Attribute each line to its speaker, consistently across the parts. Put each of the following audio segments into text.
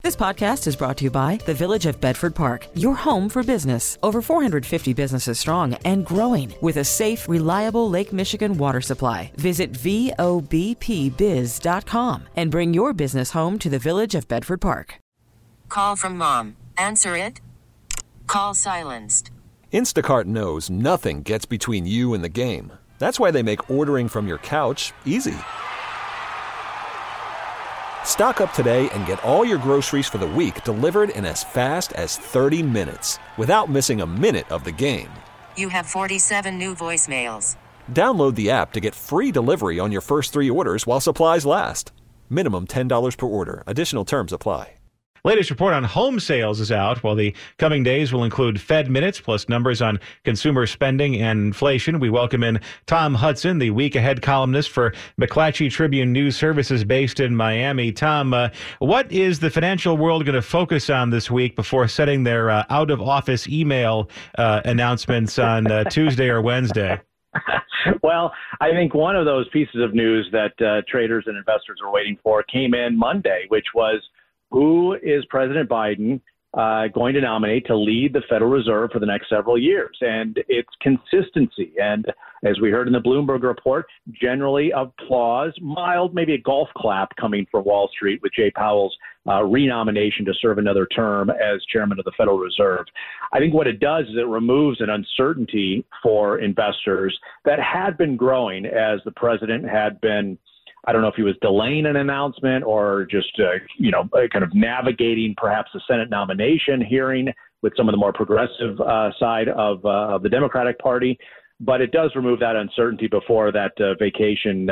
Speaker 1: This podcast is brought to you by the Village of Bedford Park, your home for business. Over 450 businesses strong and growing with a safe, reliable Lake Michigan water supply. Visit VOBPBiz.com and bring your business home to the Village of Bedford Park.
Speaker 2: Call from mom. Answer it. Call silenced.
Speaker 3: Instacart knows nothing gets between you and the game. That's why they make ordering from your couch easy. Stock up today and get all your groceries for the week delivered in as fast as 30 minutes without missing a minute of the game.
Speaker 2: You have 47 new voicemails.
Speaker 3: Download the app to get free delivery on your first 3 orders while supplies last. Minimum $10 per order. Additional terms apply.
Speaker 4: Latest report on home sales is out. While the coming days will include Fed minutes plus numbers on consumer spending and inflation, we welcome in Tom Hudson, the week ahead columnist for McClatchy Tribune News Services based in Miami. Tom, what is the financial world going to focus on this week before setting their out-of-office email announcements on Tuesday or Wednesday?
Speaker 5: Well, I think one of those pieces of news that traders and investors were waiting for came in Monday, which was, who is President Biden going to nominate to lead the Federal Reserve for the next several years? And it's consistency. And as we heard in the Bloomberg report, generally applause, mild, maybe a golf clap coming from Wall Street with Jay Powell's renomination to serve another term as chairman of the Federal Reserve. I think what it does is it removes an uncertainty for investors that had been growing as the president had been, I don't know if he was delaying an announcement or just, kind of navigating perhaps the Senate nomination hearing with some of the more progressive side of the Democratic Party. But it does remove that uncertainty before that vacation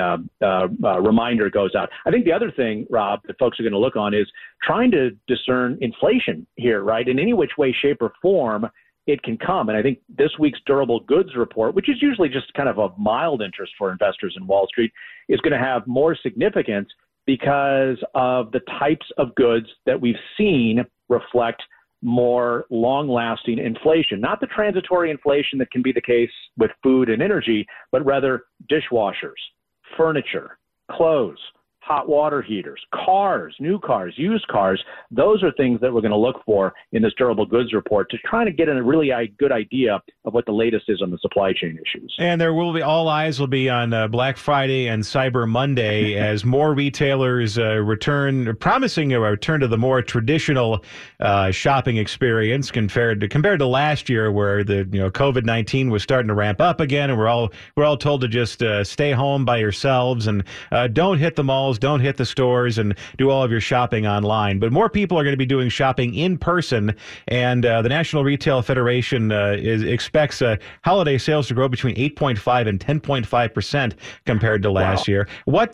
Speaker 5: reminder goes out. I think the other thing, Rob, that folks are going to look on is trying to discern inflation here, right? In any which way, shape, or form it can come. And I think this week's durable goods report, which is usually just kind of a mild interest for investors in Wall Street, is going to have more significance because of the types of goods that we've seen reflect more long-lasting inflation, not the transitory inflation that can be the case with food and energy, but rather dishwashers, furniture, clothes, hot water heaters, cars, new cars, used cars. Those are things that we're going to look for in this durable goods report to try to get a really good idea of what the latest is on the supply chain issues.
Speaker 4: And there will be, all eyes will be on Black Friday and Cyber Monday as more retailers promising a return to the more traditional shopping experience compared to last year, where the COVID-19 was starting to ramp up again, and we're all told to just stay home by yourselves and don't hit the malls. Don't hit the stores and do all of your shopping online. But more people are going to be doing shopping in person, and the National Retail Federation expects holiday sales to grow between 8.5 and 10.5% compared to last year.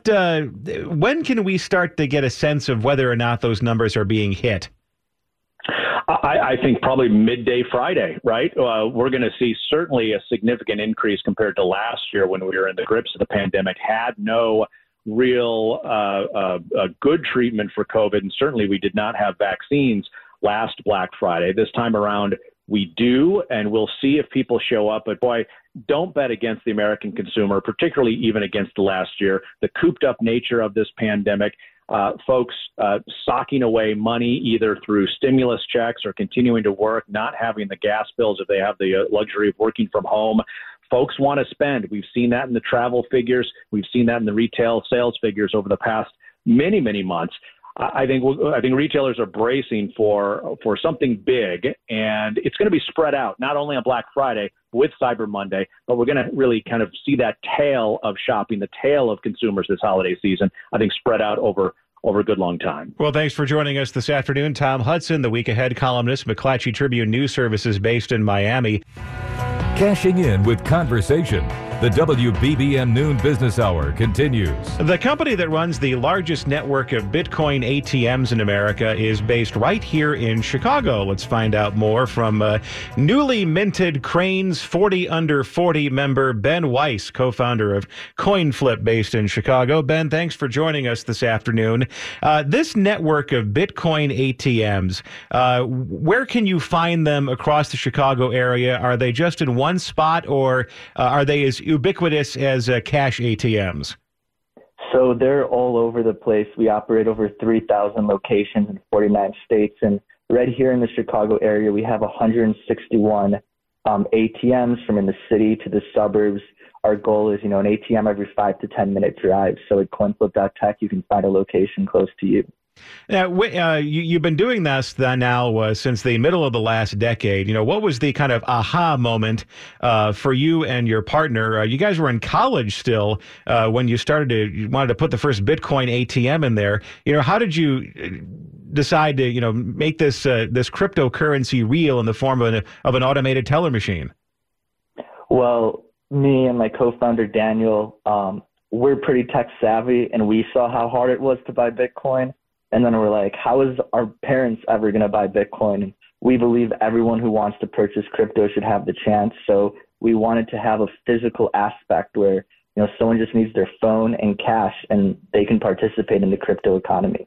Speaker 4: When can we start to get a sense of whether or not those numbers are being hit?
Speaker 5: I think probably midday Friday, right? We're going to see certainly a significant increase compared to last year when we were in the grips of the pandemic, had no real good treatment for COVID. And certainly we did not have vaccines last Black Friday. This time around, we do, and we'll see if people show up. But boy, don't bet against the American consumer, particularly even against last year. The cooped up nature of this pandemic, folks socking away money either through stimulus checks or continuing to work, not having the gas bills if they have the luxury of working from home. Folks want to spend. We've seen that in the travel figures. We've seen that in the retail sales figures over the past many, many months. I think retailers are bracing for something big, and it's going to be spread out, not only on Black Friday with Cyber Monday, but we're going to really kind of see that tail of shopping, the tail of consumers this holiday season, I think, spread out over a good long time.
Speaker 4: Well, thanks for joining us this afternoon. Tom Hudson, the week ahead columnist, McClatchy Tribune News Services based in Miami.
Speaker 6: Cashing in with conversation. The WBBM Noon Business Hour continues.
Speaker 4: The company that runs the largest network of Bitcoin ATMs in America is based right here in Chicago. Let's find out more from newly minted Cranes 40 Under 40 member Ben Weiss, co-founder of CoinFlip based in Chicago. Ben, thanks for joining us this afternoon. This network of Bitcoin ATMs, where can you find them across the Chicago area? Are they just in one spot, or are they as ubiquitous as cash ATMs?
Speaker 7: So they're all over the place. We operate over 3,000 locations in 49 states. And right here in the Chicago area, we have 161 ATMs from in the city to the suburbs. Our goal is, an ATM every 5 to 10 minute drive. So at CoinFlip.tech, you can find a location close to you.
Speaker 4: Now, you've been doing this now since the middle of the last decade. What was the kind of aha moment for you and your partner? You guys were in college still when you wanted to put the first Bitcoin ATM in there. How did you decide to, make this cryptocurrency real in the form of an automated teller machine?
Speaker 7: Well, me and my co-founder Daniel, we're pretty tech savvy, and we saw how hard it was to buy Bitcoin. And then we're like, how is our parents ever going to buy Bitcoin? And we believe everyone who wants to purchase crypto should have the chance. So we wanted to have a physical aspect where, someone just needs their phone and cash and they can participate in the crypto economy.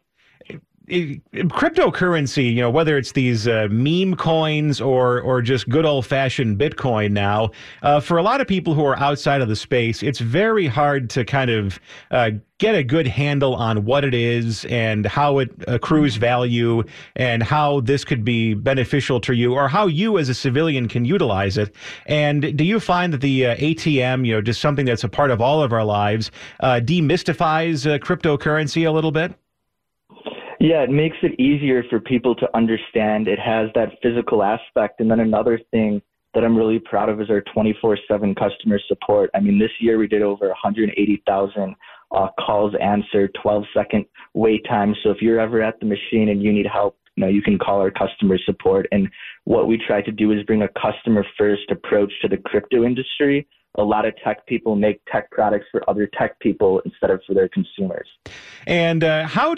Speaker 4: Cryptocurrency, whether it's these meme coins or just good old-fashioned Bitcoin now, for a lot of people who are outside of the space, it's very hard to kind of get a good handle on what it is and how it accrues value and how this could be beneficial to you or how you as a civilian can utilize it. And do you find that the ATM, just something that's a part of all of our lives, demystifies cryptocurrency a little bit?
Speaker 7: Yeah, it makes it easier for people to understand. It has that physical aspect. And then another thing that I'm really proud of is our 24/7 customer support. I mean, this year we did over 180,000 calls answered, 12-second wait time. So if you're ever at the machine and you need help, you can call our customer support. And what we try to do is bring a customer-first approach to the crypto industry. A lot of tech people make tech products for other tech people instead of for their consumers.
Speaker 4: And how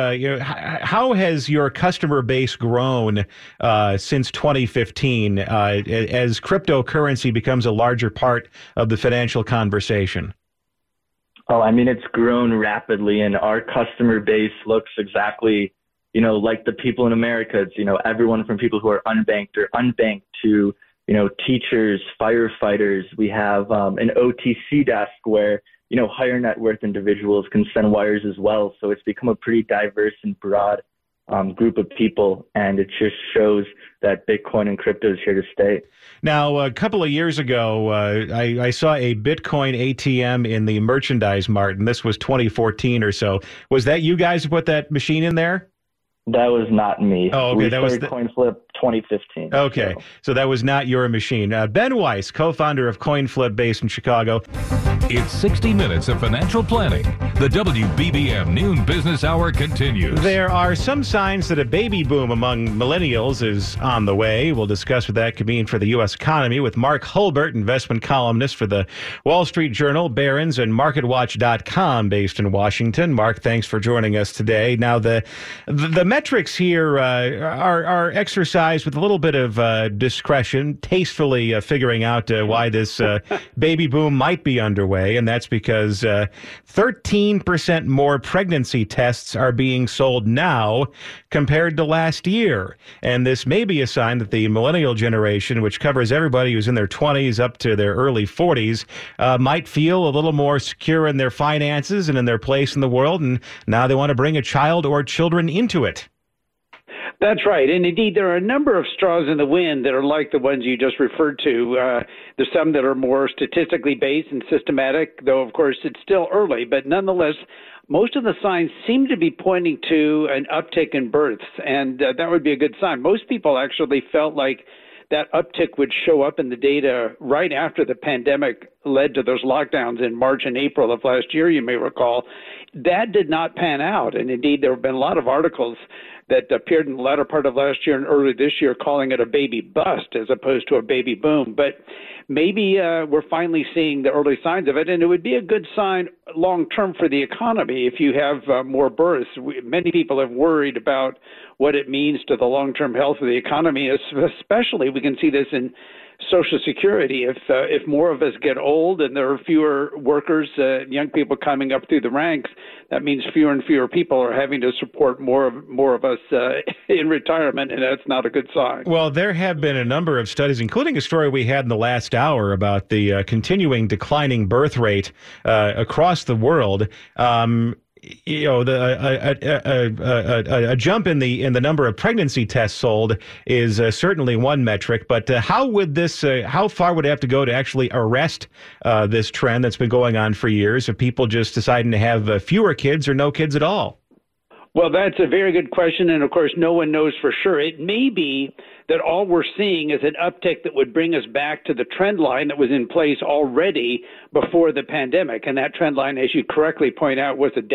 Speaker 4: has your customer base grown since 2015 as cryptocurrency becomes a larger part of the financial conversation?
Speaker 7: Oh, I mean, it's grown rapidly, and our customer base looks exactly, like the people in America. It's, everyone from people who are unbanked or unbanked to teachers, firefighters. We have an OTC desk where, higher net worth individuals can send wires as well. So it's become a pretty diverse and broad group of people, and it just shows that Bitcoin and crypto is here to stay.
Speaker 4: Now, a couple of years ago, I saw a Bitcoin ATM in the Merchandise Mart, and this was 2014 or so. Was that you guys who put that machine in there?
Speaker 7: That was not me.
Speaker 4: Oh, okay.
Speaker 7: We started CoinFlip 2015.
Speaker 4: Okay, so that was not your machine. Ben Weiss, co-founder of CoinFlip based in Chicago.
Speaker 6: It's 60 minutes of financial planning. The WBBM Noon Business Hour continues.
Speaker 4: There are some signs that a baby boom among millennials is on the way. We'll discuss what that could mean for the U.S. economy with Mark Hulbert, investment columnist for the Wall Street Journal, Barron's, and MarketWatch.com based in Washington. Mark, thanks for joining us today. Now, the metrics here are exercised with a little bit of discretion, tastefully figuring out why this baby boom might be underway, and that's because 13% more pregnancy tests are being sold now compared to last year. And this may be a sign that the millennial generation, which covers everybody who's in their 20s up to their early 40s, might feel a little more secure in their finances and in their place in the world, and now they want to bring a child or children into it.
Speaker 8: That's right. And indeed, there are a number of straws in the wind that are like the ones you just referred to. There's some that are more statistically based and systematic, though, of course, it's still early. But nonetheless, most of the signs seem to be pointing to an uptick in births, and that would be a good sign. Most people actually felt like that uptick would show up in the data right after the pandemic led to those lockdowns in March and April of last year, you may recall. That did not pan out. And indeed, there have been a lot of articles that appeared in the latter part of last year and early this year calling it a baby bust as opposed to a baby boom. But maybe we're finally seeing the early signs of it, and it would be a good sign long term for the economy if you have more births. Many people have worried about what it means to the long-term health of the economy. Especially, we can see this in Social Security. If more of us get old and there are fewer workers, young people coming up through the ranks, that means fewer and fewer people are having to support more of us in retirement, and that's not a good sign.
Speaker 4: Well, there have been a number of studies, including a story we had in the last hour about the continuing declining birth rate across the world. You know, a jump in the number of pregnancy tests sold is certainly one metric. But how far would it have to go to actually arrest this trend that's been going on for years of people just deciding to have fewer kids or no kids at all?
Speaker 8: Well, that's a very good question, and of course, no one knows for sure. It may be that all we're seeing is an uptick that would bring us back to the trend line that was in place already before the pandemic, and that trend line, as you correctly point out, was a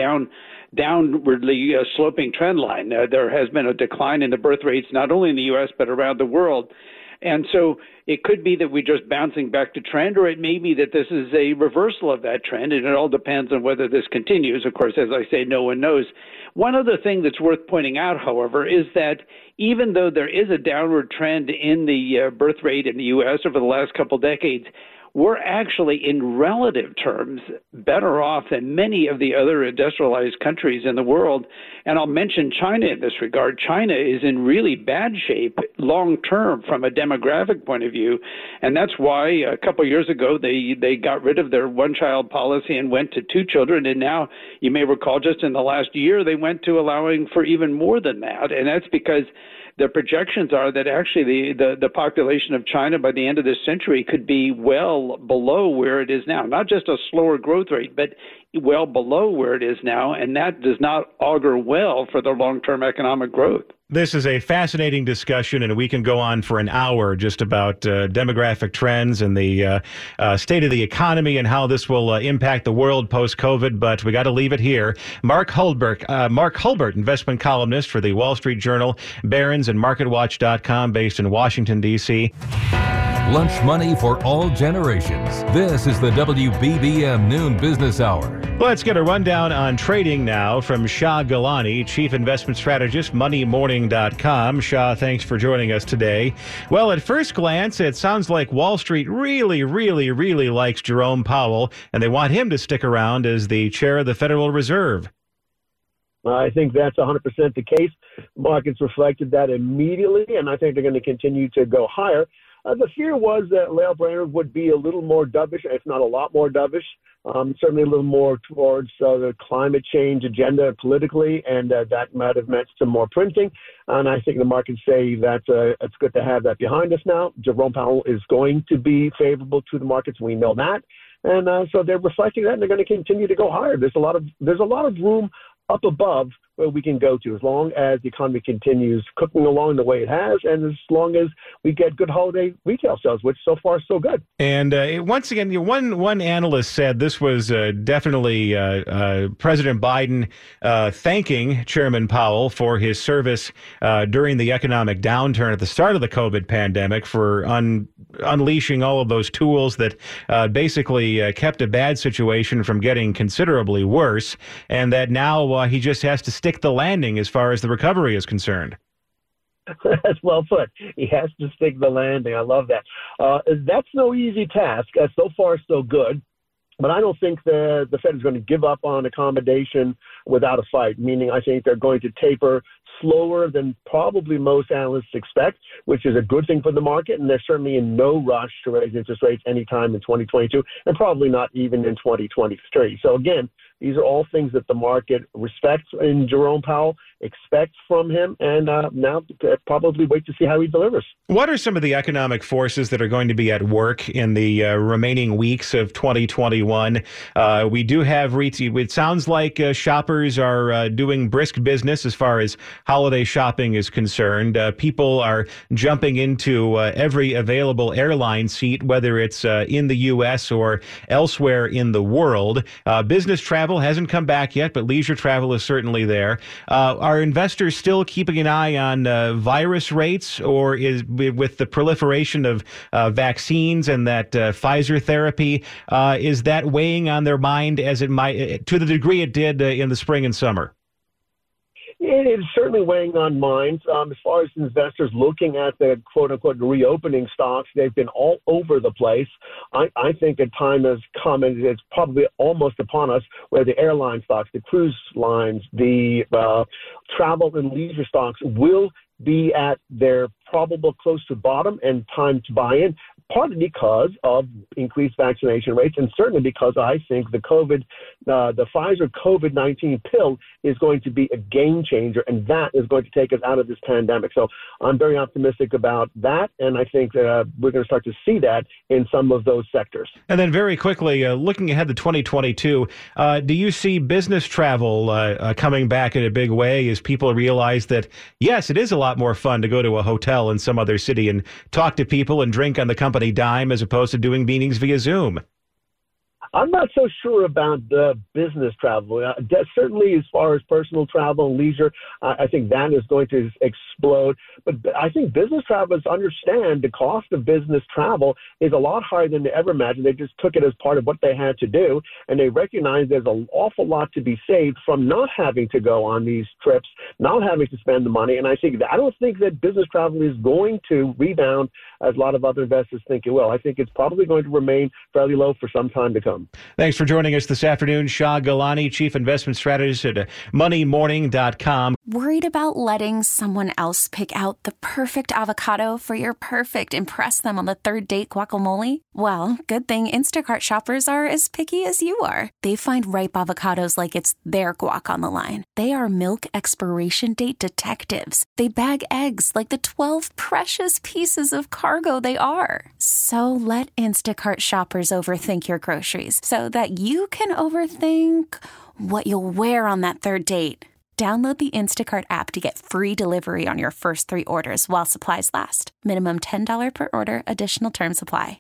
Speaker 8: downwardly sloping trend line. There has been a decline in the birth rates, not only in the U.S., but around the world. And so it could be that we're just bouncing back to trend, or it may be that this is a reversal of that trend, and it all depends on whether this continues. Of course, as I say, no one knows. One other thing that's worth pointing out, however, is that even though there is a downward trend in the birth rate in the U.S. over the last couple decades, we're actually, in relative terms, better off than many of the other industrialized countries in the world. And I'll mention China in this regard. China is in really bad shape long term from a demographic point of view. And that's why a couple of years ago, they got rid of their one-child policy and went to 2 children. And now, you may recall, just in the last year, they went to allowing for even more than that. And that's because the projections are that actually the population of China by the end of this century could be well below where it is now. Not just a slower growth rate, but well below where it is now. And that does not augur well for the long-term economic growth.
Speaker 4: This is a fascinating discussion, and we can go on for an hour just about demographic trends and the state of the economy and how this will impact the world post-COVID, but we got to leave it here. Mark Hulbert, investment columnist for the Wall Street Journal, Barron's, and MarketWatch.com, based in Washington, D.C.
Speaker 6: Lunch money for all generations. This is the WBBM Noon Business Hour.
Speaker 4: Let's get a rundown on trading now from Shah Gilani, Chief Investment Strategist, MoneyMorning.com. Shah, thanks for joining us today. Well, at first glance, it sounds like Wall Street really, really, really likes Jerome Powell, and they want him to stick around as the chair of the Federal Reserve.
Speaker 9: I think that's 100% the case. Markets reflected that immediately, and I think they're going to continue to go higher. The fear was that Lael Brainard would be a little more dovish, if not a lot more dovish, certainly a little more towards the climate change agenda politically, and that might have meant some more printing. And I think the markets say that it's good to have that behind us now. Jerome Powell is going to be favorable to the markets. We know that. And so they're reflecting that, and they're going to continue to go higher. There's a lot of room up above where we can go to, as long as the economy continues cooking along the way it has, and as long as we get good holiday retail sales, which so far is so good.
Speaker 4: And once again, one analyst said this was definitely President Biden thanking Chairman Powell for his service during the economic downturn at the start of the COVID pandemic, for unleashing all of those tools that basically kept a bad situation from getting considerably worse, and that now he just has to stick the landing as far as the recovery is concerned.
Speaker 9: That's well put. He has to stick the landing. I love that. That's no easy task. So far, so good. But I don't think the Fed is going to give up on accommodation without a fight, meaning I think they're going to taper slower than probably most analysts expect, which is a good thing for the market. And they're certainly in no rush to raise interest rates anytime in 2022, and probably not even in 2023. So again, these are all things that the market respects in Jerome Powell, expects from him, and now probably wait to see how he delivers.
Speaker 4: What are some of the economic forces that are going to be at work in the remaining weeks of 2021? We do have retail. It sounds like shoppers are doing brisk business as far as holiday shopping is concerned. People are jumping into every available airline seat, whether it's in the U.S. or elsewhere in the world. Business travel hasn't come back yet, but leisure travel is certainly there. Are investors still keeping an eye on virus rates, or is with the proliferation of vaccines and that Pfizer therapy, is that weighing on their mind as it might, to the degree it did in the spring and summer?
Speaker 9: It is certainly weighing on minds. As far as investors looking at the quote-unquote reopening stocks, they've been all over the place. I think a time has come, and it's probably almost upon us, where the airline stocks, the cruise lines, the travel and leisure stocks will be at their probable close to bottom and time to buy in, partly because of increased vaccination rates, and certainly because I think the Pfizer COVID-19 pill is going to be a game changer, and that is going to take us out of this pandemic. So I'm very optimistic about that, and I think we're going to start to see that in some of those sectors.
Speaker 4: And then very quickly, looking ahead to 2022, do you see business travel coming back in a big way as people realize that, yes, it is a lot more fun to go to a hotel in some other city and talk to people and drink on the company dime as opposed to doing meetings via Zoom?
Speaker 9: I'm not so sure about the business travel. Certainly, as far as personal travel and leisure, I think that is going to explode. But I think business travelers understand the cost of business travel is a lot higher than they ever imagined. They just took it as part of what they had to do, and they recognize there's an awful lot to be saved from not having to go on these trips, not having to spend the money. And I don't think that business travel is going to rebound as a lot of other investors think it will. I think it's probably going to remain fairly low for some time to come.
Speaker 4: Thanks for joining us this afternoon. Shah Gilani, Chief Investment Strategist at MoneyMorning.com.
Speaker 10: Worried about letting someone else pick out the perfect avocado for your perfect impress them on the third date guacamole? Well, good thing Instacart shoppers are as picky as you are. They find ripe avocados like it's their guac on the line. They are milk expiration date detectives. They bag eggs like the 12 precious pieces of cargo they are. So let Instacart shoppers overthink your groceries so that you can overthink what you'll wear on that third date. Download the Instacart app to get free delivery on your first 3 orders while supplies last. Minimum $10 per order. Additional terms apply.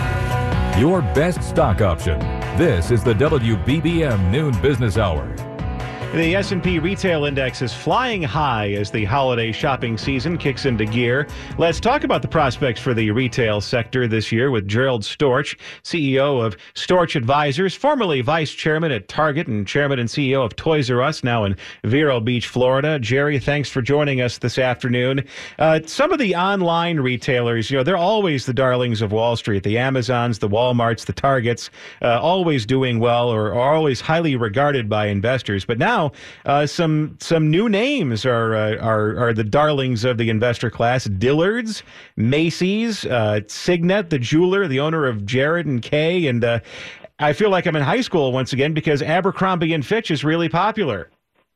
Speaker 6: Your best stock option. This is the WBBM Noon Business Hour.
Speaker 4: The S&P Retail Index is flying high as the holiday shopping season kicks into gear. Let's talk about the prospects for the retail sector this year with Gerald Storch, CEO of Storch Advisors, formerly vice chairman at Target and chairman and CEO of Toys R Us, now in Vero Beach, Florida. Jerry, thanks for joining us this afternoon. Some of the online retailers, they're always the darlings of Wall Street. The Amazons, the Walmarts, the Targets, always doing well or are always highly regarded by investors. But now some new names are the darlings of the investor class. Dillard's, Macy's, Signet, the jeweler, the owner of Jared and Kay, and I feel like I'm in high school once again because Abercrombie & Fitch is really popular.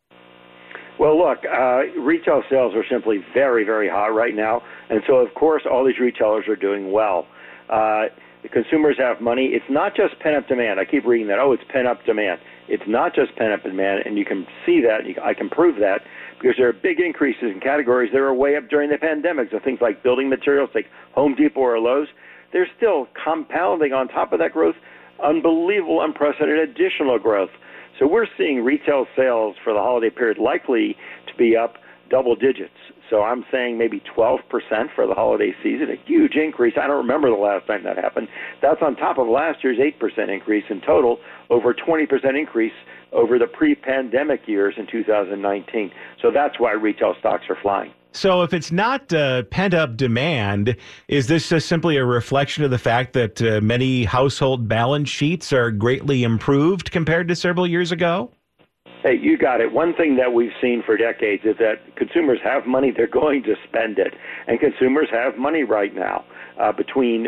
Speaker 11: Well, look, retail sales are simply very, very hot right now, and so of course all these retailers are doing well. The consumers have money. It's not just pent-up demand. I keep reading that, it's pent-up demand. It's not just pent-up demand, and you can see that. I can prove that because there are big increases in categories that were way up during the pandemic. So things like building materials, like Home Depot or Lowe's, they're still compounding on top of that growth, unbelievable, unprecedented additional growth. So we're seeing retail sales for the holiday period likely to be up double digits. So I'm saying maybe 12% for the holiday season, a huge increase. I don't remember the last time that happened. That's on top of last year's 8% increase in total, over 20% increase over the pre-pandemic years in 2019. So that's why retail stocks are flying.
Speaker 4: So if it's not pent-up demand, is this just simply a reflection of the fact that many household balance sheets are greatly improved compared to several years ago?
Speaker 11: Hey, you got it. One thing that we've seen for decades is that consumers have money, they're going to spend it. And consumers have money right now between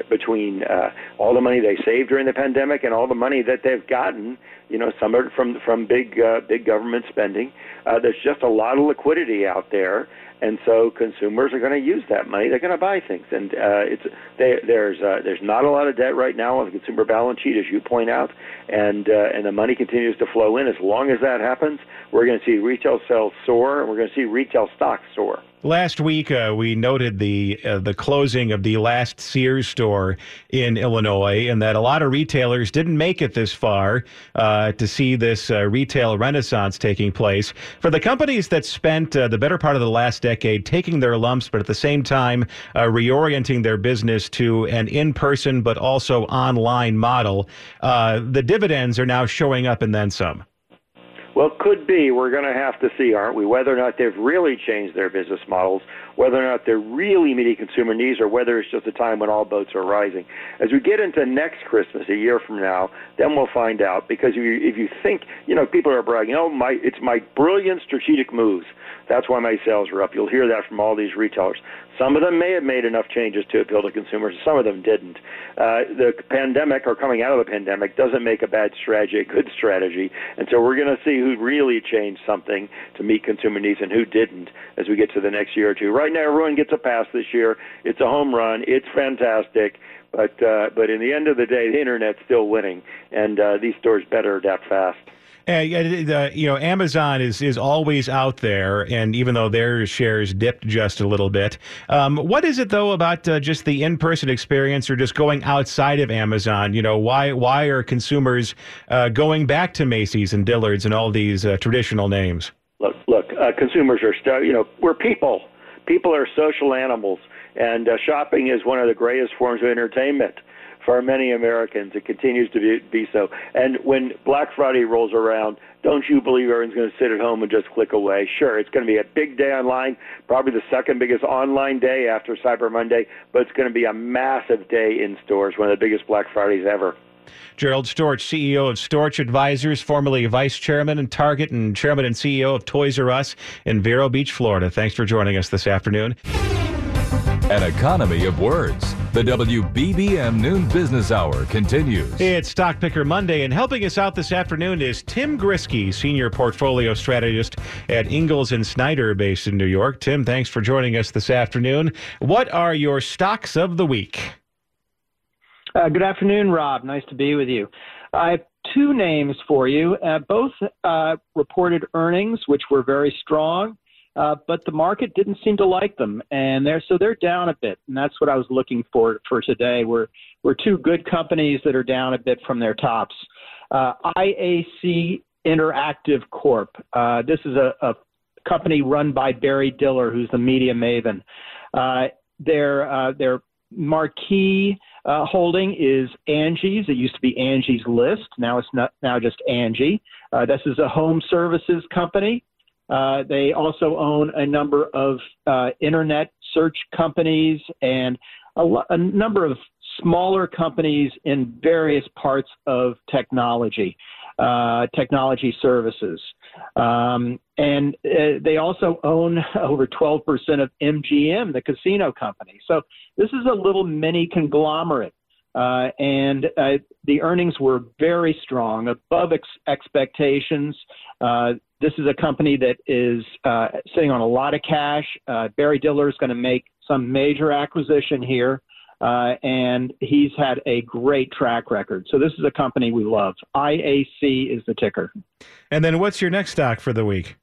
Speaker 11: all the money they saved during the pandemic and all the money that they've gotten, some are from big government spending. There's just a lot of liquidity out there. And so consumers are going to use that money. They're going to buy things, and there's not a lot of debt right now on the consumer balance sheet, as you point out, and the money continues to flow in. As long as that happens, we're going to see retail sales soar, and we're going to see retail stocks soar.
Speaker 4: Last week, we noted the closing of the last Sears store in Illinois, and that a lot of retailers didn't make it this far to see this retail renaissance taking place. For the companies that spent the better part of the last decade taking their lumps, but at the same time reorienting their business to an in-person but also online model, the dividends are now showing up and then some.
Speaker 11: Well, could be. We're going to have to see, aren't we, whether or not they've really changed their business models, whether or not they're really meeting consumer needs, or whether it's just a time when all boats are rising. As we get into next Christmas, a year from now, then we'll find out. Because if you think, people are bragging, it's my brilliant strategic moves. That's why my sales are up. You'll hear that from all these retailers. Some of them may have made enough changes to appeal to consumers. Some of them didn't. The pandemic, or coming out of the pandemic, doesn't make a bad strategy a good strategy. And so we're going to see who really changed something to meet consumer needs and who didn't as we get to the next year or two. Right now, everyone gets a pass this year. It's a home run. It's fantastic. But in the end of the day, the Internet's still winning, and these stores better adapt fast.
Speaker 4: Amazon is always out there, and even though their shares dipped just a little bit, what is it though about just the in-person experience, or just going outside of Amazon? Why are consumers going back to Macy's and Dillard's and all these traditional names?
Speaker 11: Look, consumers are we're people. People are social animals, and shopping is one of the greatest forms of entertainment for many Americans. It continues to be so. And when Black Friday rolls around, don't you believe everyone's going to sit at home and just click away? Sure, it's going to be a big day online, probably the second biggest online day after Cyber Monday, but it's going to be a massive day in stores, one of the biggest Black Fridays ever.
Speaker 4: Gerald Storch, CEO of Storch Advisors, formerly Vice Chairman in Target and Chairman and CEO of Toys R Us in Vero Beach, Florida. Thanks for joining us this afternoon.
Speaker 6: An economy of words. The WBBM Noon Business Hour continues.
Speaker 4: It's Stock Picker Monday, and helping us out this afternoon is Tim Grisky, Senior Portfolio Strategist at Ingalls & Snyder, based in New York. Tim, thanks for joining us this afternoon. What are your stocks of the week?
Speaker 12: Good afternoon, Rob. Nice to be with you. I have two names for you. Both reported earnings, which were very strong. But the market didn't seem to like them, and they're down a bit, and that's what I was looking for today. We're two good companies that are down a bit from their tops. IAC Interactive Corp. This is a company run by Barry Diller, who's the media maven. Their marquee holding is Angie's. It used to be Angie's List. Now it's now just Angie. This is a home services company. They also own a number of internet search companies and a number of smaller companies in various parts of technology services. And they also own over 12% of MGM, the casino company. So this is a little mini conglomerate. And the earnings were very strong, above expectations. This is a company that is sitting on a lot of cash. Barry Diller is going to make some major acquisition here, and he's had a great track record. So this is a company we love. IAC is the ticker.
Speaker 4: And then what's your next stock for the week?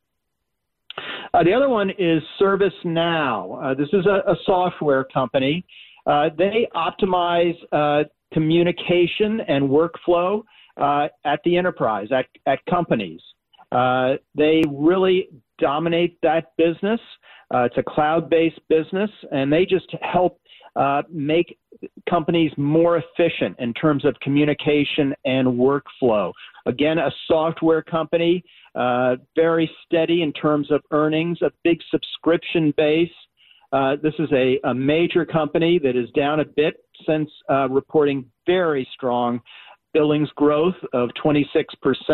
Speaker 12: The other one is ServiceNow. This is a software company. They optimize communication and workflow at the enterprise, at companies. They really dominate that business. It's a cloud-based business, and they just help make companies more efficient in terms of communication and workflow. Again, a software company, very steady in terms of earnings, a big subscription base. This is a major company that is down a bit since reporting very strong billings growth of 26%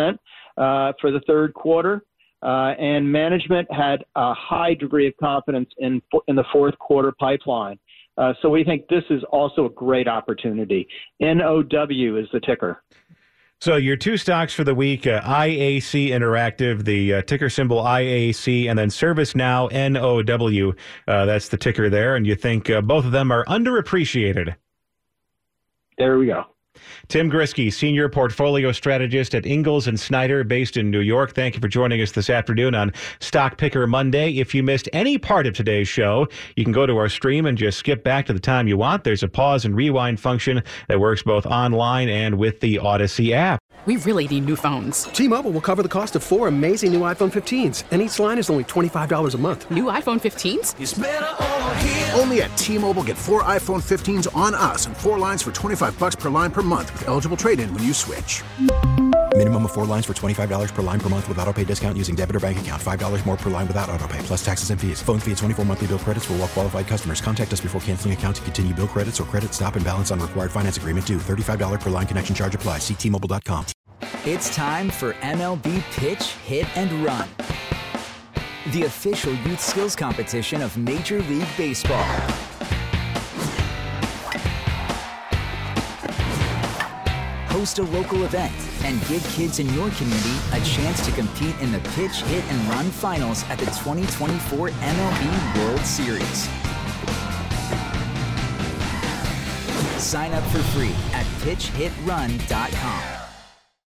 Speaker 12: for the third quarter. And management had a high degree of confidence in the fourth quarter pipeline. So we think this is also a great opportunity. NOW is the ticker.
Speaker 4: So your two stocks for the week, IAC Interactive, the ticker symbol IAC, and then ServiceNow, NOW. That's the ticker there. And you think both of them are underappreciated.
Speaker 12: There we go.
Speaker 4: Tim Grisky, Senior Portfolio Strategist at Ingalls & Snyder, based in New York. Thank you for joining us this afternoon on Stock Picker Monday. If you missed any part of today's show, you can go to our stream and just skip back to the time you want. There's a pause and rewind function that works both online and with the Odyssey app.
Speaker 13: We really need new phones.
Speaker 14: T-Mobile will cover the cost of 4 amazing new iPhone 15s, and each line is only $25 a month.
Speaker 13: New iPhone 15s?
Speaker 15: It's better over here. Only at T-Mobile, get 4 iPhone 15s on us and 4 lines for $25 per line per month with eligible trade-in when you switch. Minimum of 4 lines for $25 per line per month with autopay discount using debit or bank account. $5 more per line without autopay, plus taxes and fees. Phone fee at 24 monthly bill credits for well-qualified customers. Contact us before canceling account to continue bill credits or credit stop and balance on required finance agreement due. $35 per line connection charge applies. See T-Mobile.com.
Speaker 16: It's time for MLB Pitch, Hit, and Run, the official youth skills competition of Major League Baseball. Host a local event and give kids in your community a chance to compete in the Pitch, Hit, and Run finals at the 2024 MLB World Series. Sign up for free at pitchhitrun.com.